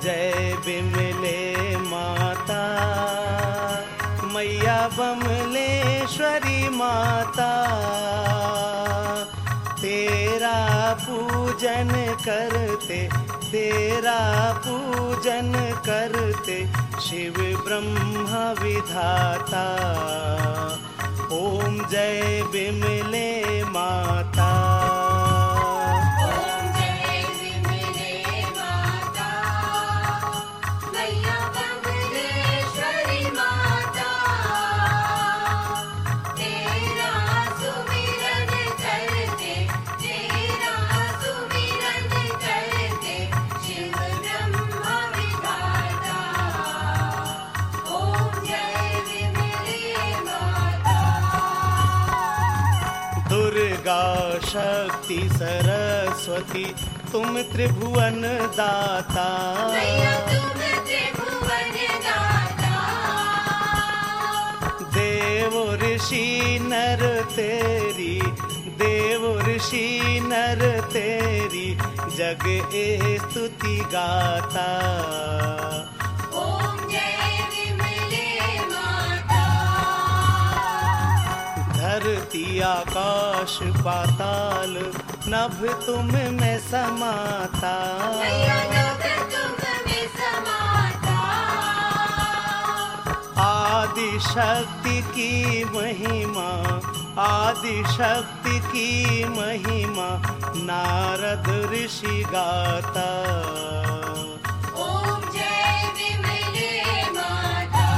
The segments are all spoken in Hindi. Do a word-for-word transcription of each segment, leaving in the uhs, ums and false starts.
जय बिमले माता, मैया बमलेश्वरी माता। तेरा पूजन करते, तेरा पूजन करते, शिव ब्रह्म विधाता। ओम जय बिमले माता। ओम जय बिमले माता, मैया बमलेश्वरी माता। तेरा सुमिरन करते, तेरा सुमिरन करते, शिव ब्रह्म विधाता। ओम जय बिमले माता। दुर्गा शक्ति सरस्वती तुम त्रिभुवन दाता। मैया तुम त्रिभुवन दाता। देव ऋषि नर तेरी, देव ऋषि नर तेरी, जग ए स्तुति गाता। ओम जय बिमले माता। धरती आकाश पाताल नभ तुम में समाता। मैया नभ तुम में समाता। आदि शक्ति की महिमा, आदि शक्ति की महिमा, नारद ऋषि गाता। ओम जय बिमले माता।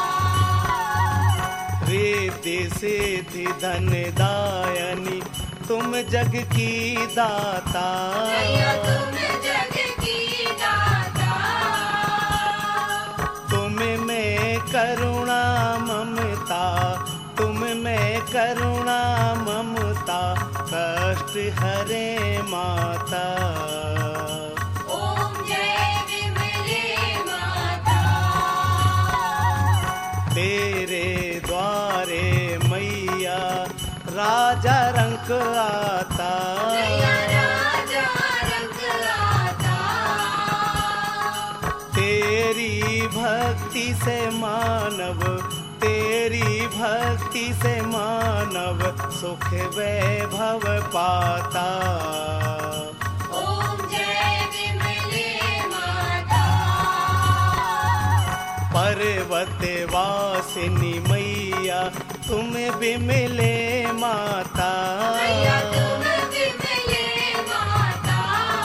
रिद्धि सिद्धि धन दायनी तुम जग की दाता। मैया तुम जग की दाता। तुम में करुणा ममता, तुम में करुणा ममता, कष्ट हरे माता। ओम जय बिमले माता। तेरे द्वारे मैया राजा रंग आता। मैया राजा रंग आता। तेरी भक्ति से मानव, तेरी भक्ति से मानव, सुख वैभव पाता। ओम जय बिमले माता। पर्वत वासिनी मैया तुम बिमले माता। मैया तुम बिमले माता।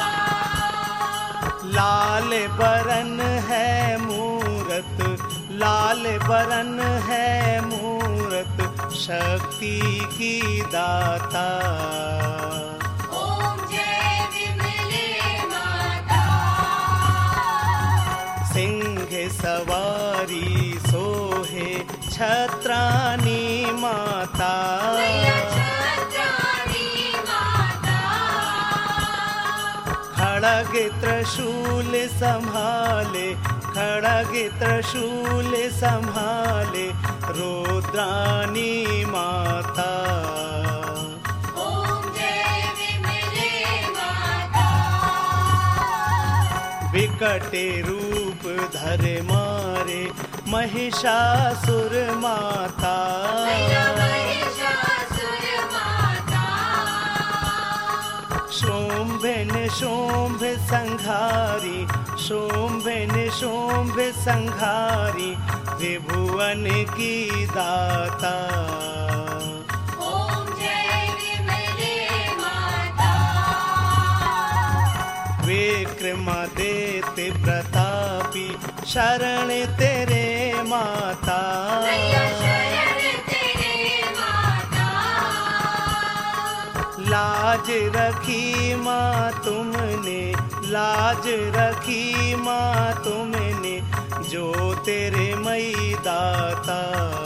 लाल बरन है मूरत, लाल बरन है मूरत, शक्ति की दाता। ओम जय बिमले माता। सिंह सवारी सोहे छत्रानी माता। मैया छत्राणी माता। खड़ग त्रिशूल संभाले, खड़ग त्रिशूल संभाले, रुद्रानी माता। ओम जय बिमले माता। विकट रूप धरे मारे महिषासुर माता। मैया महिषासुर माता। शोम्भन शोम्भ संघारी, शोम्भन शोम्भ संघारी, त्रिभुवन की दाता। ओम जय बिमले माता। विक्रमादित्य प्रतापी शरण तेरे माता। मैया शरण तेरे माता। लाज रखी माँ तुमने, लाज रखी माँ तुमने, जो तेरे मई दाता।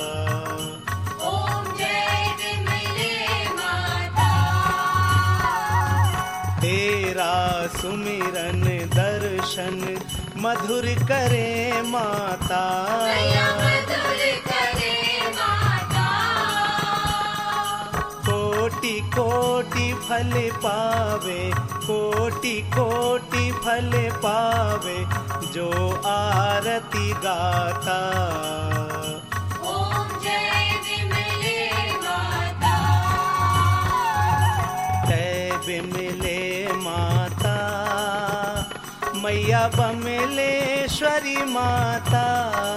ओम जय बिमले माता। तेरा सुमिरन दर्शन मधुर करे माता। मैया मधुर करे माता। कोटि कोटि फल पावे, कोटि कोटि फल पावे जो आरती गाता। ओम जय विमले माता। जय विमले माता, मैया बमलेश्वरी माता।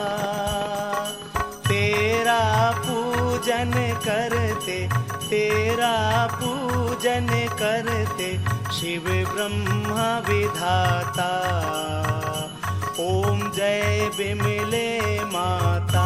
तेरा पूजन करते, तेरा पूजन करते, शिव ब्रह्मा विधाता। ओम जय विमले माता।